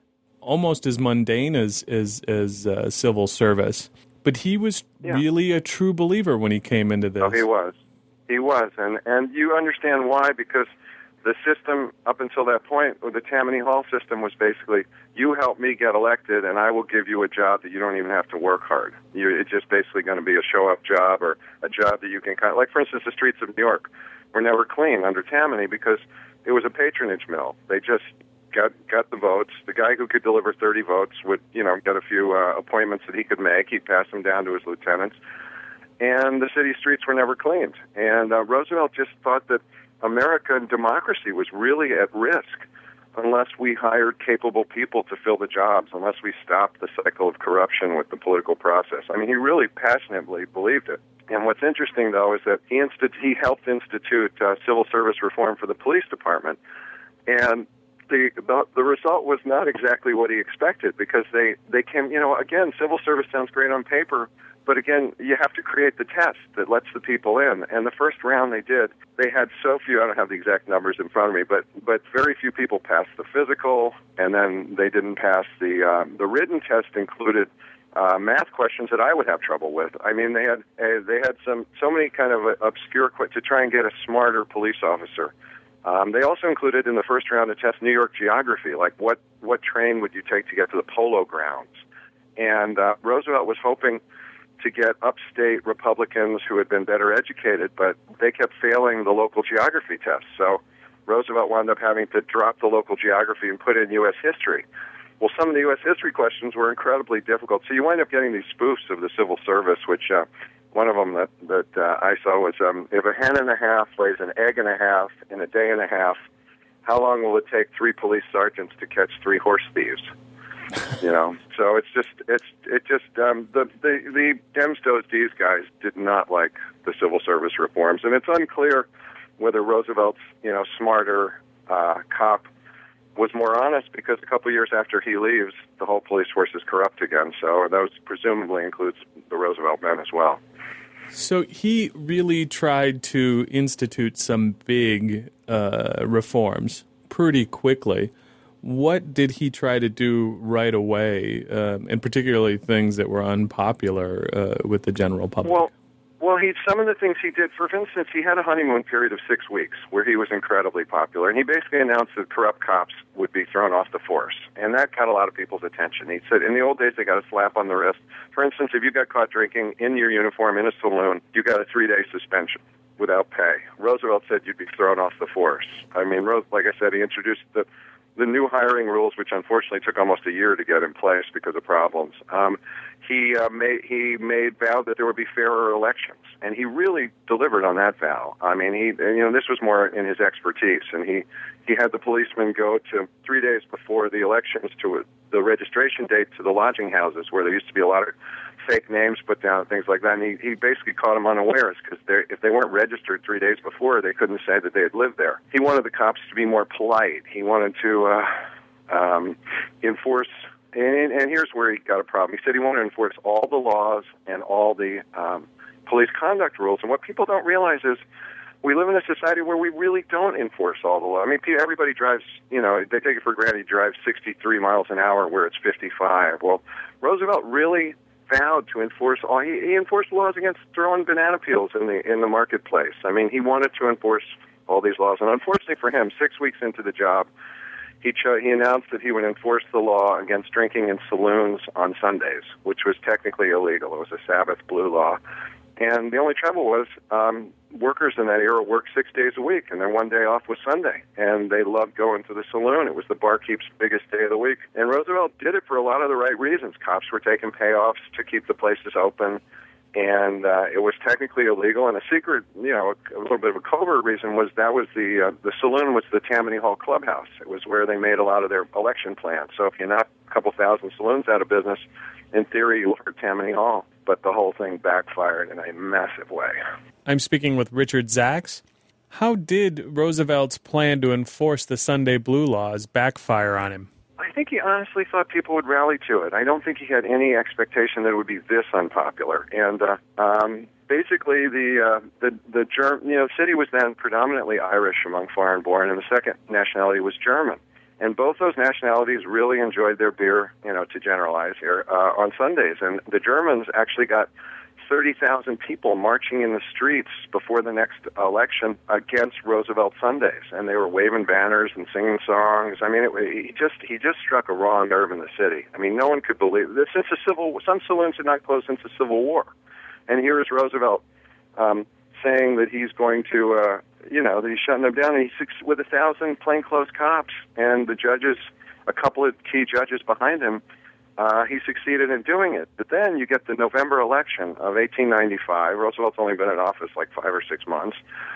almost as mundane as, as, as uh, civil service. But he was yeah. really a true believer when he came into this. Oh, he was. He was. And, and you understand why, because the system up until that point, the Tammany Hall system, was basically, you help me get elected and I will give you a job that you don't even have to work hard. You, it's just basically going to be a show-up job or a job that you can kind of, like, for instance, the streets of New York were never clean under Tammany because it was a patronage mill. They just got got the votes. The guy who could deliver thirty votes would, you know, get a few uh, appointments that he could make. He'd pass them down to his lieutenants. And the city streets were never cleaned. And uh, Roosevelt just thought that American democracy was really at risk unless we hired capable people to fill the jobs, unless we stopped the cycle of corruption with the political process. I mean, he really passionately believed it. And what's interesting, though, is that he, instit- he helped institute uh, civil service reform for the police department. And the, the the result was not exactly what he expected, because they, they came, you know, again, civil service sounds great on paper, but again, you have to create the test that lets the people in. And the first round they did, they had so few, I don't have the exact numbers in front of me, but but very few people passed the physical, and then they didn't pass the um, the written test included uh, math questions that I would have trouble with. I mean, they had uh, they had some so many kind of obscure qu- to try and get a smarter police officer. Um, they also included in the first round to test New York geography, like what what train would you take to get to the Polo Grounds? And uh, Roosevelt was hoping to get upstate Republicans who had been better educated, but they kept failing the local geography test. So Roosevelt wound up having to drop the local geography and put in U S history. Well, some of the U S history questions were incredibly difficult. So you wind up getting these spoofs of the civil service, which uh, one of them that, that uh, I saw was, um, if a hen and a half lays an egg and a half in a day and a half, how long will it take three police sergeants to catch three horse thieves? You know, so it's just it's it just um, the the the Dems Dos D's guys did not like the civil service reforms, and it's unclear whether Roosevelt's you know smarter uh, cop was more honest, because a couple of years after he leaves, the whole police force is corrupt again. So those presumably includes the Roosevelt men as well. So he really tried to institute some big uh, reforms pretty quickly. What did he try to do right away, um, and particularly things that were unpopular uh, with the general public? Well, Well, he some of the things he did, for instance, he had a honeymoon period of six weeks where he was incredibly popular, and he basically announced that corrupt cops would be thrown off the force, and that got a lot of people's attention. He said in the old days they got a slap on the wrist. For instance, if you got caught drinking in your uniform in a saloon, you got a three-day suspension without pay. Roosevelt said you'd be thrown off the force. I mean, like I said, he introduced the the new hiring rules, which unfortunately took almost a year to get in place because of problems. Um, he uh, made he made vow that there would be fairer elections, and he really delivered on that vow. I mean, he you know this was more in his expertise, and he he had the policemen go to three days before the elections to the registration date to the lodging houses where there used to be a lot of fake names put down and things like that. And he, he basically caught them unawares because if they weren't registered three days before, they couldn't say that they had lived there. He wanted the cops to be more polite. He wanted to uh, um, enforce, and, and here's where he got a problem. He said he wanted to enforce all the laws and all the um, police conduct rules. And what people don't realize is we live in a society where we really don't enforce all the law. I mean, everybody drives, you know, they take it for granted he drives sixty-three miles an hour where it's fifty-five. Well, Roosevelt really vowed to enforce all. He, he enforced laws against throwing banana peels in the in the marketplace. I mean, he wanted to enforce all these laws, and unfortunately for him, six weeks into the job, he cho- he announced that he would enforce the law against drinking in saloons on Sundays, which was technically illegal. It was a Sabbath blue law. And the only trouble was um, workers in that era worked six days a week, and their one day off was Sunday. And they loved going to the saloon. It was the barkeep's biggest day of the week. And Roosevelt did it for a lot of the right reasons. Cops were taking payoffs to keep the places open, and uh, it was technically illegal. And a secret, you know, a, a little bit of a covert reason was that was the uh, the saloon was the Tammany Hall Clubhouse. It was where they made a lot of their election plans. So if you knock a couple thousand saloons out of business, in theory, you look at Tammany Hall. But the whole thing backfired in a massive way. I'm speaking with Richard Zacks. How did Roosevelt's plan to enforce the Sunday Blue laws backfire on him? I think he honestly thought people would rally to it. I don't think he had any expectation that it would be this unpopular. And uh, um, basically, the uh, the the Germ- you know city was then predominantly Irish among foreign-born, and the second nationality was German. And both those nationalities really enjoyed their beer, you know, to generalize here, uh, on Sundays. And the Germans actually got thirty thousand people marching in the streets before the next election against Roosevelt Sundays. And they were waving banners and singing songs. I mean, it, he just he just struck a raw nerve in the city. I mean, no one could believe this. Since the civil, some saloons had not closed since the Civil War. And here is Roosevelt um, saying that he's going to... Uh, you know, that he's shutting them down, and he's with a thousand plainclothes cops, and the judges, a couple of key judges behind him, uh, he succeeded in doing it. But then you get the November election of eighteen ninety-five. Roosevelt's only been in office like five or six months,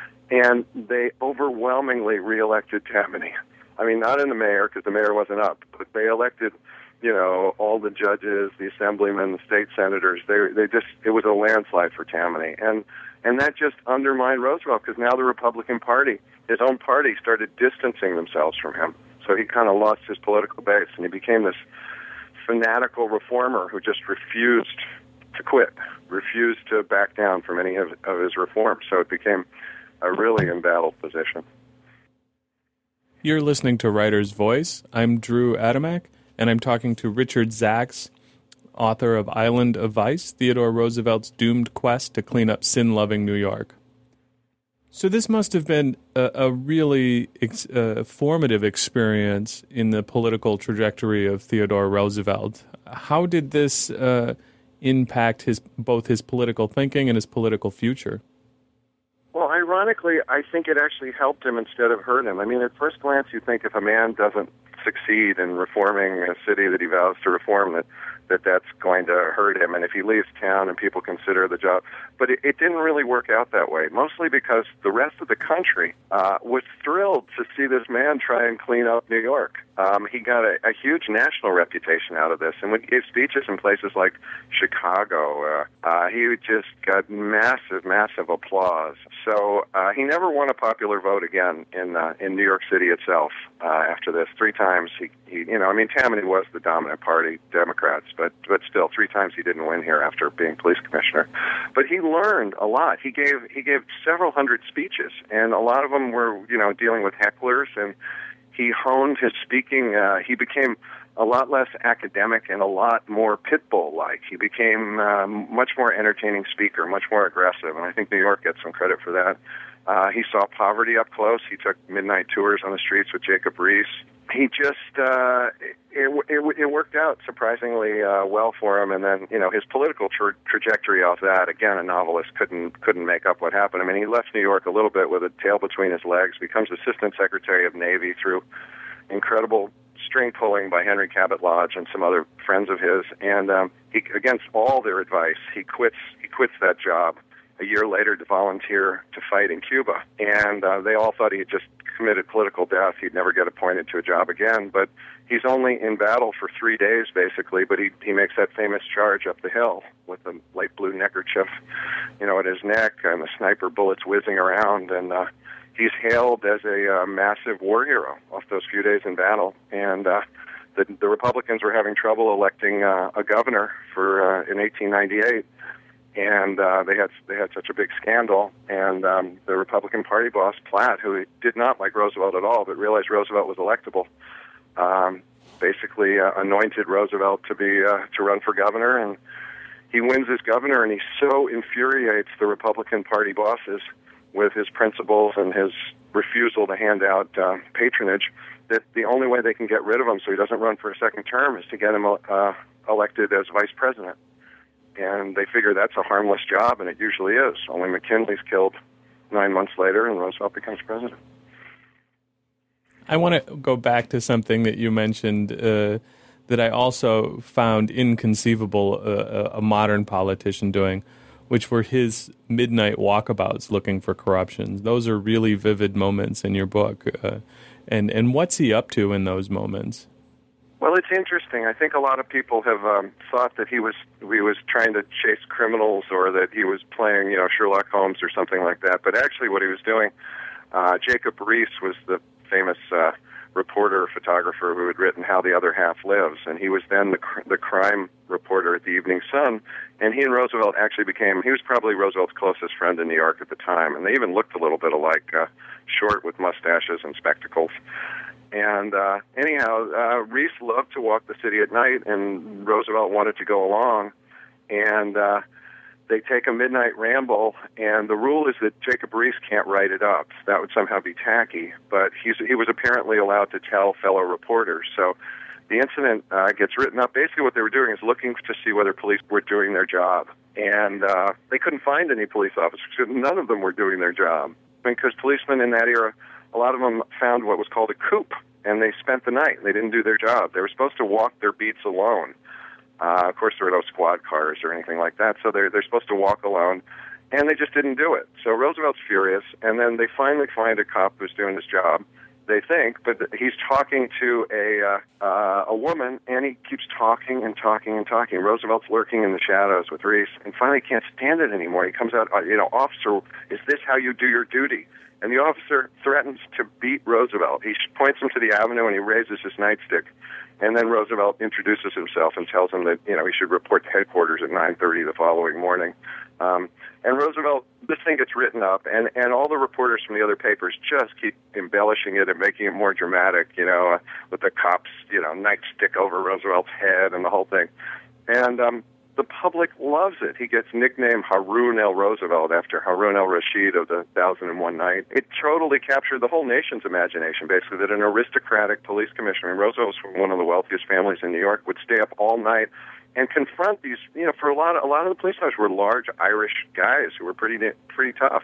and they overwhelmingly reelected Tammany. I mean, not in the mayor, because the mayor wasn't up, but they elected, you know, all the judges, the assemblymen, the state senators. They they just, it was a landslide for Tammany. And And that just undermined Roosevelt, because now the Republican Party, his own party, started distancing themselves from him. So he kind of lost his political base, and he became this fanatical reformer who just refused to quit, refused to back down from any of, of his reforms. So it became a really embattled position. You're listening to Writer's Voice. I'm Drew Adamek, and I'm talking to Richard Zacks, author of Island of Vice, Theodore Roosevelt's doomed quest to clean up sin-loving New York. So this must have been a, a really ex, uh, formative experience in the political trajectory of Theodore Roosevelt. How did this uh, impact his both his political thinking and his political future? Well, ironically, I think it actually helped him instead of hurt him. I mean, at first glance, you think if a man doesn't succeed in reforming a city that he vows to reform, that that that's going to hurt him, and if he leaves town and people consider the job. But it, it didn't really work out that way, mostly because the rest of the country uh, was thrilled to see this man try and clean up New York. Um, he got a, a huge national reputation out of this, and when he gave speeches in places like Chicago, uh, uh, he just got massive, massive applause. So uh, he never won a popular vote again in uh, in New York City itself uh, after this. Three times he, he, you know, I mean, Tammany was the dominant party, Democrats, but but still, three times he didn't win here after being police commissioner. But he learned a lot. He gave he gave several hundred speeches, and a lot of them were, you know, dealing with hecklers, and he honed his speaking. Uh, he became a lot less academic and a lot more pit bull-like. He became um, much more entertaining speaker, much more aggressive, and I think New York gets some credit for that. Uh, he saw poverty up close. He took midnight tours on the streets with Jacob Riis. He just, uh, it, it, it worked out surprisingly uh, well for him, and then, you know, his political tra- trajectory off that, again, a novelist couldn't couldn't make up what happened. I mean, he left New York a little bit with a tail between his legs, becomes Assistant Secretary of Navy through incredible string pulling by Henry Cabot Lodge and some other friends of his, and um, he, against all their advice, he quits. He quits that job a year later to volunteer to fight in Cuba, and uh, they all thought he had just committed political death. He'd never get appointed to a job again, but he's only in battle for three days, basically, but he he makes that famous charge up the hill with the light blue neckerchief, you know, at his neck, and the sniper bullets whizzing around, and uh, he's hailed as a uh, massive war hero off those few days in battle, and uh, the, the Republicans were having trouble electing uh, a governor for uh, in eighteen ninety-eight, and uh, they had they had such a big scandal, and um, the Republican Party boss, Platt, who did not like Roosevelt at all, but realized Roosevelt was electable, um, basically uh, anointed Roosevelt to be uh, to run for governor, and he wins as governor, and he so infuriates the Republican Party bosses with his principles and his refusal to hand out uh, patronage, that the only way they can get rid of him so he doesn't run for a second term is to get him uh, elected as vice president. And they figure that's a harmless job, and it usually is. Only McKinley's killed nine months later, and Roosevelt becomes president. I want to go back to something that you mentioned uh, that I also found inconceivable uh, a modern politician doing, which were his midnight walkabouts looking for corruption. Those are really vivid moments in your book. Uh, and, and what's he up to in those moments? Well, it's interesting. I think a lot of people have um, thought that he was he was trying to chase criminals, or that he was playing, you know, Sherlock Holmes or something like that. But actually what he was doing, uh, Jacob Riis was the famous uh, reporter, photographer who had written How the Other Half Lives, and he was then the, cr- the crime reporter at the Evening Sun, and he and Roosevelt actually became, he was probably Roosevelt's closest friend in New York at the time, and they even looked a little bit alike, uh, short with mustaches and spectacles. And uh, anyhow, uh, Riis loved to walk the city at night, and Roosevelt wanted to go along, and uh, they take a midnight ramble, and the rule is that Jacob Riis can't write it up. That would somehow be tacky, but he's, he was apparently allowed to tell fellow reporters. So the incident uh, gets written up. Basically what they were doing is looking to see whether police were doing their job, and uh, they couldn't find any police officers. None of them were doing their job, because policemen in that era, a lot of them found what was called a coup, and they spent the night. They didn't do their job. They were supposed to walk their beats alone. Uh, of course, there were no squad cars or anything like that, so they're, they're supposed to walk alone, and they just didn't do it. So Roosevelt's furious, and then they finally find a cop who's doing his job, they think, but he's talking to a uh, uh, a woman, and he keeps talking and talking and talking. Roosevelt's lurking in the shadows with Riis, and finally can't stand it anymore. He comes out, uh, you know, officer, is this how you do your duty? And the officer threatens to beat Roosevelt. He points him to the avenue, and he raises his nightstick. And then Roosevelt introduces himself and tells him that, you know, he should report to headquarters at nine thirty the following morning. Um, and Roosevelt, this thing gets written up, and, and all the reporters from the other papers just keep embellishing it and making it more dramatic, you know, uh, with the cops, you know, nightstick over Roosevelt's head and the whole thing. And um, the public loves it. He gets nicknamed Harun el-Roosevelt after Harun al-Rashid of the Thousand and One Night. It totally captured the whole nation's imagination, basically, that an aristocratic police commissioner, and Roosevelt was from one of the wealthiest families in New York, would stay up all night and confront these, you know, for a lot of, a lot of the police officers were large Irish guys who were pretty pretty tough.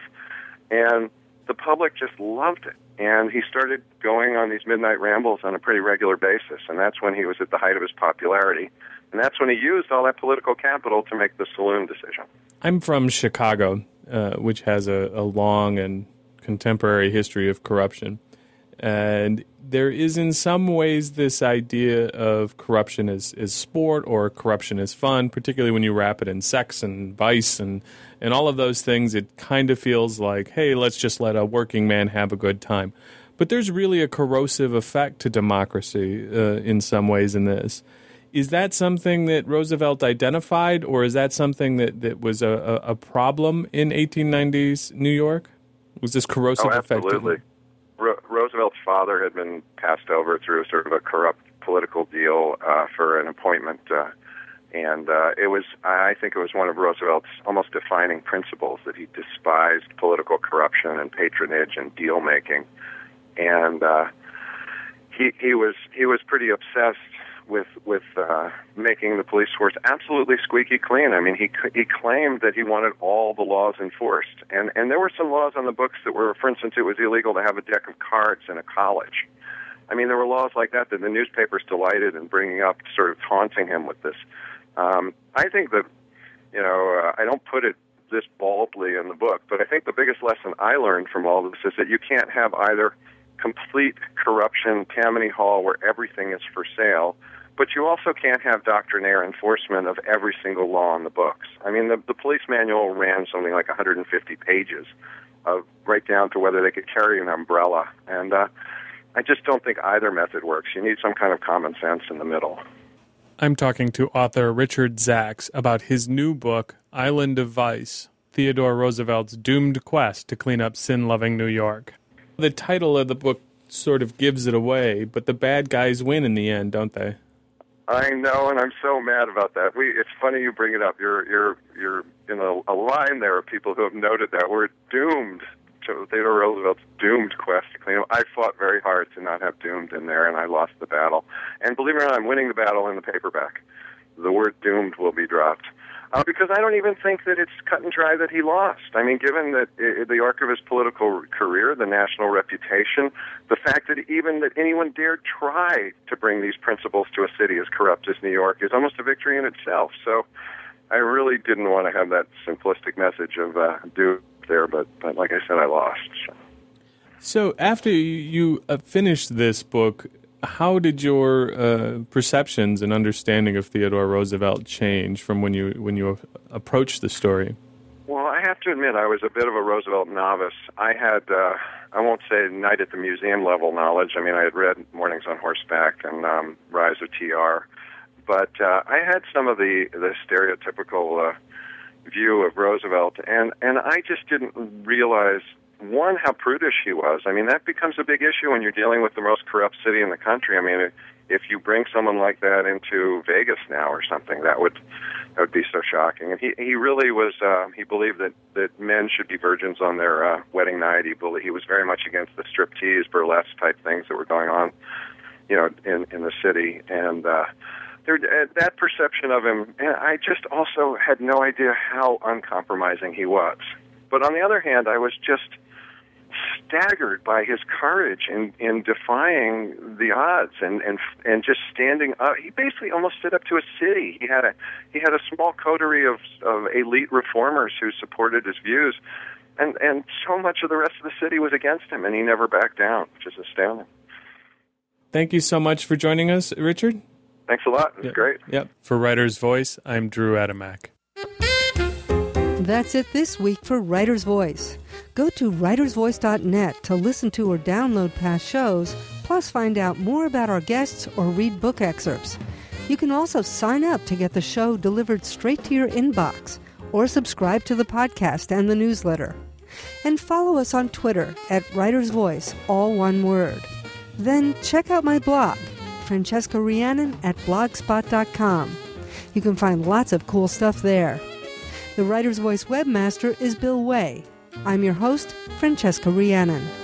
And the public just loved it. And he started going on these midnight rambles on a pretty regular basis, and that's when he was at the height of his popularity. And that's when he used all that political capital to make the saloon decision. I'm from Chicago, uh, which has a, a long and contemporary history of corruption. And there is in some ways this idea of corruption as, as sport or corruption as fun, particularly when you wrap it in sex and vice and, and all of those things. It kind of feels like, hey, let's just let a working man have a good time. But there's really a corrosive effect to democracy uh, in some ways in this. Is that something that Roosevelt identified, or is that something that, that was a, a problem in eighteen nineties New York? Was this corrosive oh, effect? Absolutely. Ro- Roosevelt's father had been passed over through sort of a corrupt political deal uh, for an appointment. Uh, and uh, it was, I think it was one of Roosevelt's almost defining principles that he despised political corruption and patronage and deal-making. And uh, he, he was he was pretty obsessed with with uh, making the police force absolutely squeaky clean. I mean, he he claimed that he wanted all the laws enforced, and and there were some laws on the books that were, for instance, it was illegal to have a deck of cards in a college. I mean, there were laws like that that the newspapers delighted in bringing up, sort of taunting him with this. Um, I think that, you know, uh, I don't put it this baldly in the book, but I think the biggest lesson I learned from all this is that you can't have either complete corruption, Tammany Hall, where everything is for sale, but you also can't have doctrinaire enforcement of every single law in the books. I mean, the, the police manual ran something like one hundred fifty pages, uh, right down to whether they could carry an umbrella. And uh, I just don't think either method works. You need some kind of common sense in the middle. I'm talking to author Richard Zacks about his new book, Island of Vice, Theodore Roosevelt's doomed quest to clean up sin-loving New York. The title of the book sort of gives it away, but the bad guys win in the end, don't they? I know, and I'm so mad about that. We, it's funny you bring it up. You're you're you're in a, a line there of people who have noted that we're doomed to Theodore Roosevelt's doomed quest to clean up. I fought very hard to not have doomed in there, and I lost the battle. And believe it or not, I'm winning the battle in the paperback. The word doomed will be dropped. Uh, because I don't even think that it's cut and dry that he lost. I mean, given that uh, the arc of his political career, the national reputation, the fact that even that anyone dared try to bring these principles to a city as corrupt as New York is almost a victory in itself. So I really didn't want to have that simplistic message of uh, doom there, but, but like I said, I lost. So, so after you uh, finished this book, how did your uh, perceptions and understanding of Theodore Roosevelt change from when you when you approached the story? Well, I have to admit I was a bit of a Roosevelt novice. I had, uh, I won't say night at the museum level knowledge. I mean, I had read Mornings on Horseback and um, Rise of T R, but uh, I had some of the, the stereotypical uh, view of Roosevelt, and, and I just didn't realize, one, how prudish he was. I mean, that becomes a big issue when you're dealing with the most corrupt city in the country. I mean, if you bring someone like that into Vegas now or something, that would that would be so shocking. And he he really was. Uh, he believed that, that men should be virgins on their uh, wedding night. He believed, he was very much against the striptease, burlesque type things that were going on, you know, in in the city. And uh, there, uh, that perception of him, and I just also had no idea how uncompromising he was. But on the other hand, I was just staggered by his courage in, in defying the odds and, and and just standing up. He basically almost stood up to a city. He had a he had a small coterie of, of elite reformers who supported his views, and and so much of the rest of the city was against him, and he never backed down, which is astounding. Thank you so much for joining us, Richard. Thanks a lot. It was yep. great. Yep. For Writer's Voice, I'm Drew Adamack. That's it this week for Writer's Voice. Go to writers voice dot net to listen to or download past shows, plus find out more about our guests or read book excerpts. You can also sign up to get the show delivered straight to your inbox, or subscribe to the podcast and the newsletter. And follow us on Twitter at Writer's Voice, all one word. Then check out my blog, Francesca Rhiannon at blogspot dot com. You can find lots of cool stuff there. The Writer's Voice webmaster is Bill Way. I'm your host, Francesca Rhiannon.